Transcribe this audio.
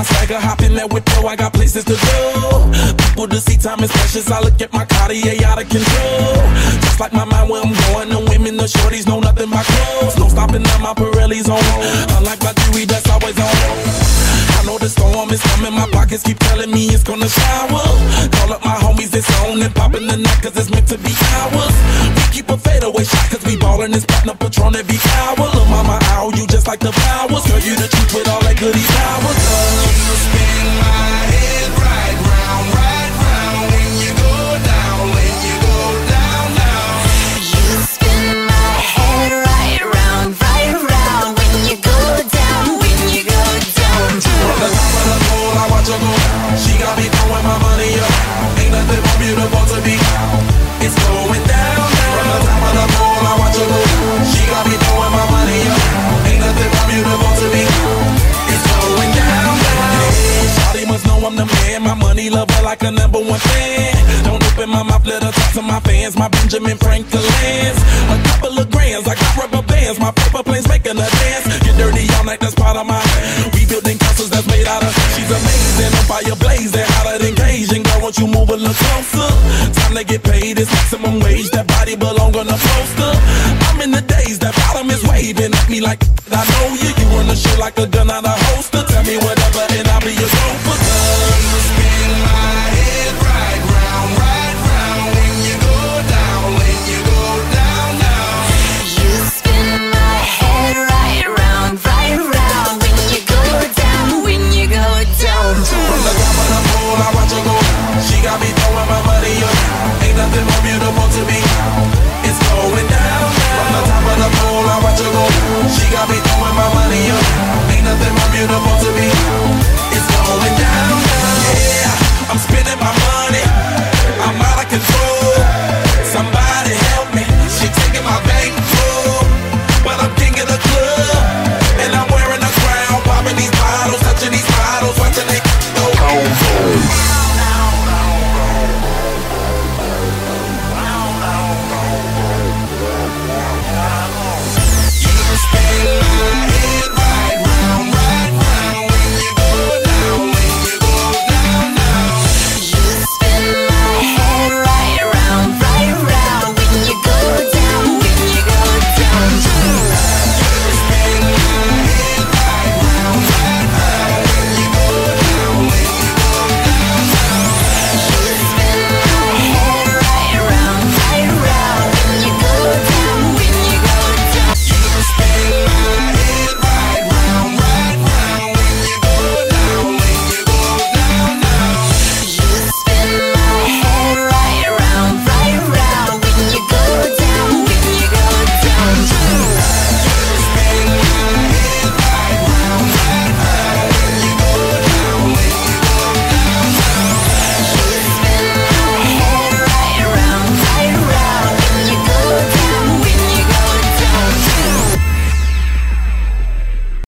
my swagger, hop in that with flow, I got places to go. People to see, time is precious, I look at my Cartier out of control. Just like my mind where I'm going, the women, the shorties know nothing but clothes. No stopping at my Pirelli's on. Unlike my jewelry, that's always on. I know the storm is coming, my pockets keep telling me it's gonna shower. Call up my homies, it's on and popping the night cause it's meant to be ours. We keep a fadeaway shot cause we ballin' this platinum Patron every hour. Lil' mama, ow, you just like the flowers. Girl, you the truth with all that goody powers. You spin my head right round when you go down, when you go down, down. You spin my head right round when you go down, when you go down. From the top of the pole, I watch her go. She got me throwing my money up. Ain't nothing more beautiful to be. It's going down, down. From the top of the pole, I watch her go. She got me throwing my money up. Ain't nothing more beautiful to be. It's going down, down. Hey, shawty must know I'm the man. My money lover like a #1 fan. Don't open my mouth, let her talk to my fans. My Benjamin Franklin's. A couple of grands, I got rubber bands. My paper planes making a dance. Get dirty all night, that's part of my rebuilding castles that's made out of. She's amazing, on fire blazing, hotter than Cajun. Girl, won't you move a little closer? Time to get paid, it's maximum wage. That body belong on a poster. I'm in the days, that bottom is waving at me like I know you. You run the shit like a gun out of